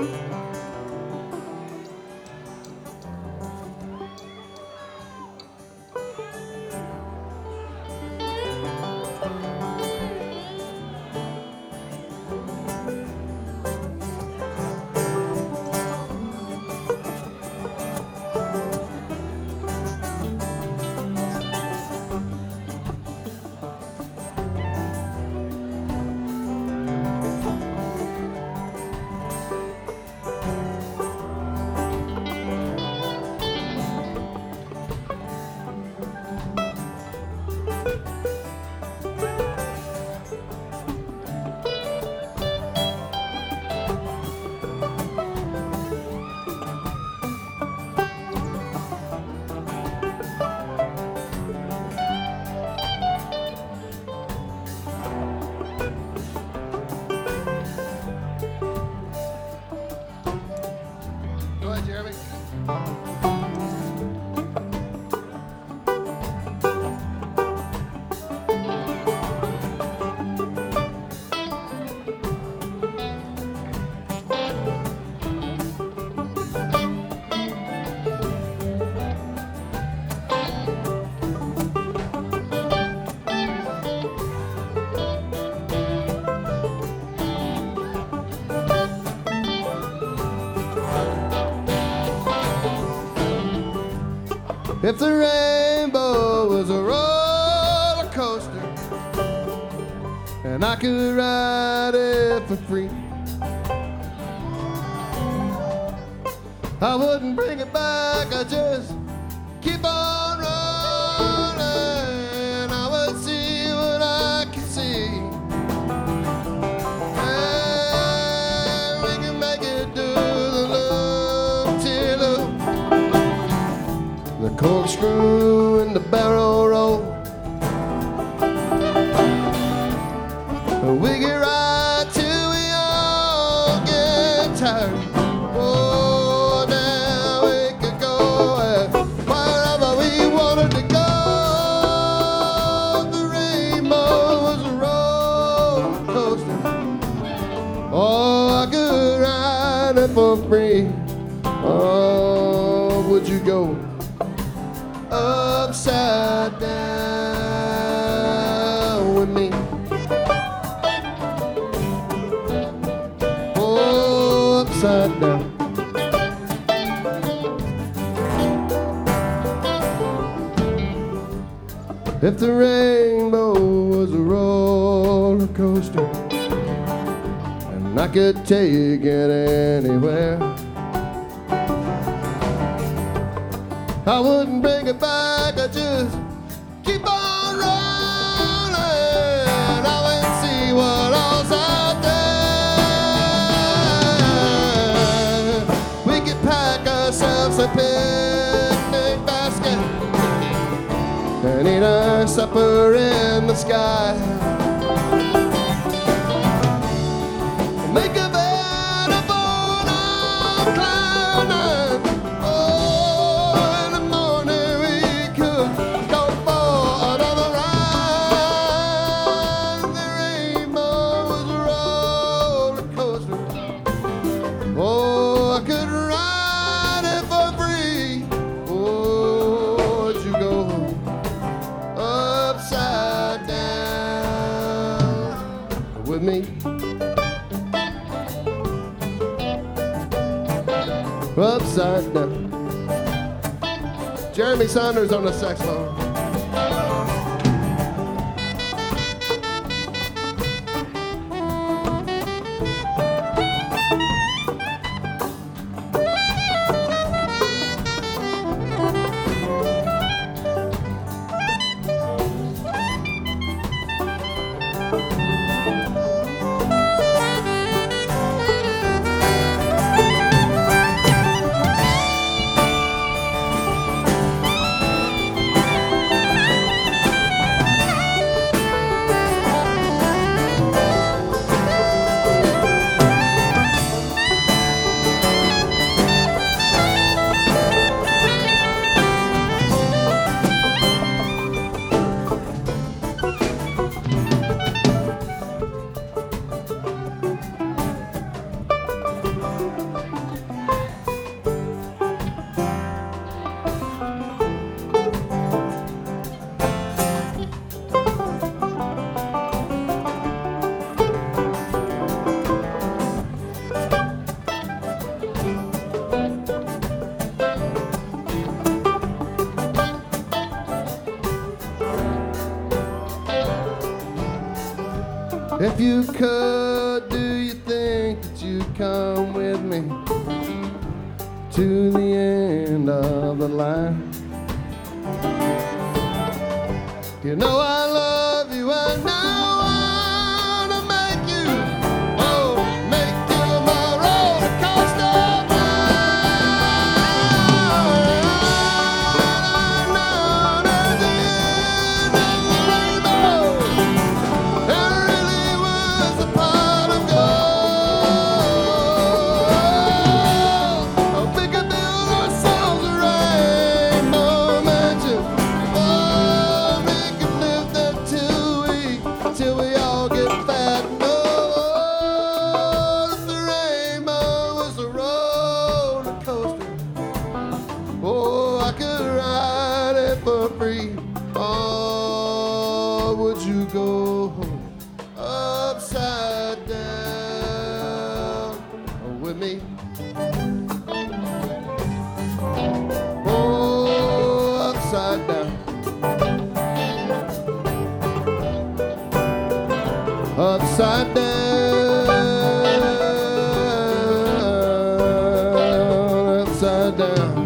If the rainbow was a roller coaster and I could ride it for free, I wouldn't bring it back, I'd just keep on rolling. I would see what I can see, and we can make it do the loop till the corkscrew and the barrel roll. We can ride till we all get tired. Oh, now we could go wherever we wanted to go. The rainbow was a roller coaster. Oh, I could ride it for free. Oh, would you go upside down with me? Oh, upside down. If the rainbow was a roller coaster and I could take it anywhere, I wouldn't bring it back, I'd just keep on rolling. I went and see what all's out there. We could pack ourselves a picnic basket and eat our supper in the sky. Make a bed of old cloud nine. Oh, I could ride it for free. Oh, would you go upside down with me? Upside down. Jeremy Saunders on the saxophone. If you could, do you think that you'd come with me to the end of the line? You know I love you, I know I wanna make you, oh, make you my roller coaster ride. I know that the end of the rainbow, there really was a pot of gold. Oh, we could build ourselves a rainbow mansion. Oh, we could live there till we all get fat. No, if the rainbow was a roller coaster, oh, I could ride it for free. Oh, would you go upside down with me? Oh, upside down. Upside down, upside down.